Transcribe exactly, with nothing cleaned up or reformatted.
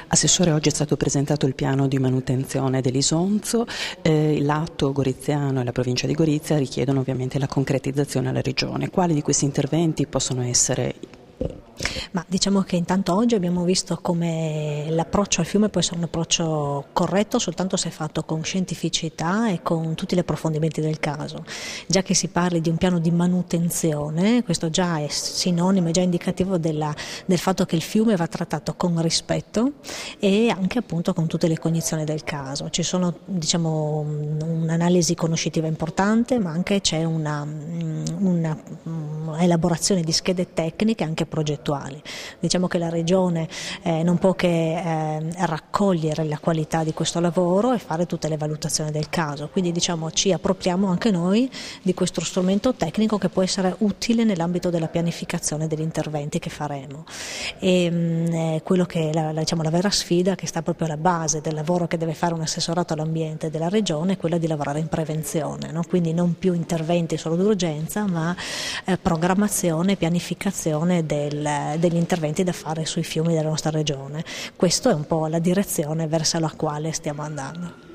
Assessore, oggi è stato presentato il piano di manutenzione dell'Isonzo, eh, l'atto goriziano e la provincia di Gorizia richiedono ovviamente la concretizzazione alla Regione. Quali di questi interventi possono essere? Ma diciamo che intanto oggi abbiamo visto come l'approccio al fiume può essere un approccio corretto soltanto se fatto con scientificità e con tutti gli approfondimenti del caso. Già che si parli di un piano di manutenzione, questo già è sinonimo, è già indicativo della, del fatto che il fiume va trattato con rispetto e anche appunto con tutte le cognizioni del caso. Ci sono diciamo un'analisi conoscitiva importante, ma anche c'è una, una, una elaborazione di schede tecniche anche progettuali. Diciamo che la Regione eh, non può che eh, raccogliere la qualità di questo lavoro e fare tutte le valutazioni del caso, quindi diciamo ci appropriamo anche noi di questo strumento tecnico che può essere utile nell'ambito della pianificazione degli interventi che faremo. E, mh, quello che è la, la, diciamo, la vera sfida che sta proprio alla base del lavoro che deve fare un assessorato all'ambiente della Regione è quella di lavorare in prevenzione, no? Quindi non più interventi solo d'urgenza, ma eh, programmazione e pianificazione del degli interventi da fare sui fiumi della nostra regione. Questa è un po' la direzione verso la quale stiamo andando.